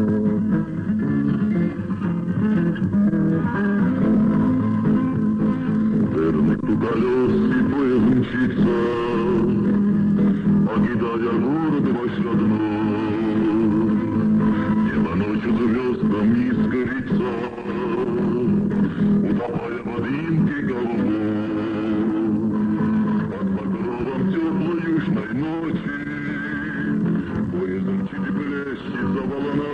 Верный у колес и поезд мчится, покидая город ваш родной. Небо ночью звездам не искрится, утопая в дымке голубой. Под покровом теплой южной ночи поезд мчит и блещет за волна.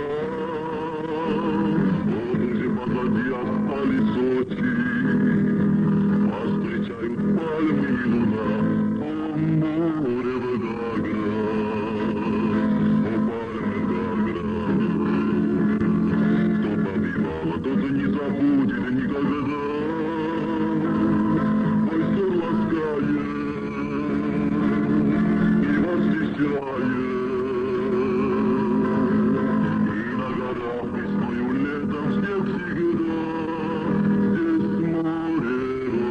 Вот уже позади остались Сочи, встречают пальмы и луна. О, море Волгоград, о, пальмы Волгоград. Кто побивал, тот не забудет никогда. Мой сон ласкает и восхищает. И на горах весною летом снег всегда. Здесь море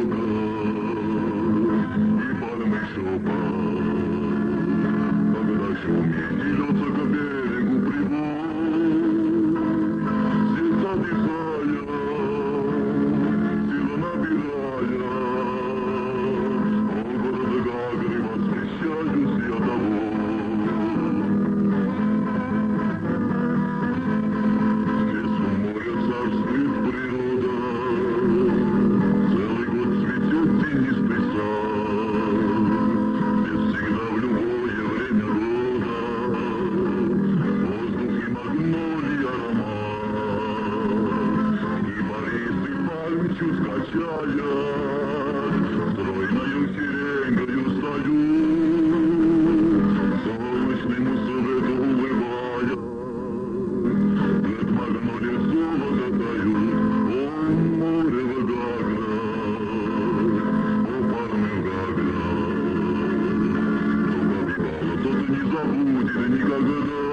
когда шумит и льется к берегу прибой, сердца дыхая, сила набирая, о, город Гагры, восхищаюсь я тобой. Здесь у моря царствует природа, целый год цветет тенистый сад. Скачая, стройною сиренгою стою, солнечному свету улыбая, пред магнолией золото дают. О, море Волгоград, о, пальмы Волгоград. Кто побивал, тот не забудет никогда.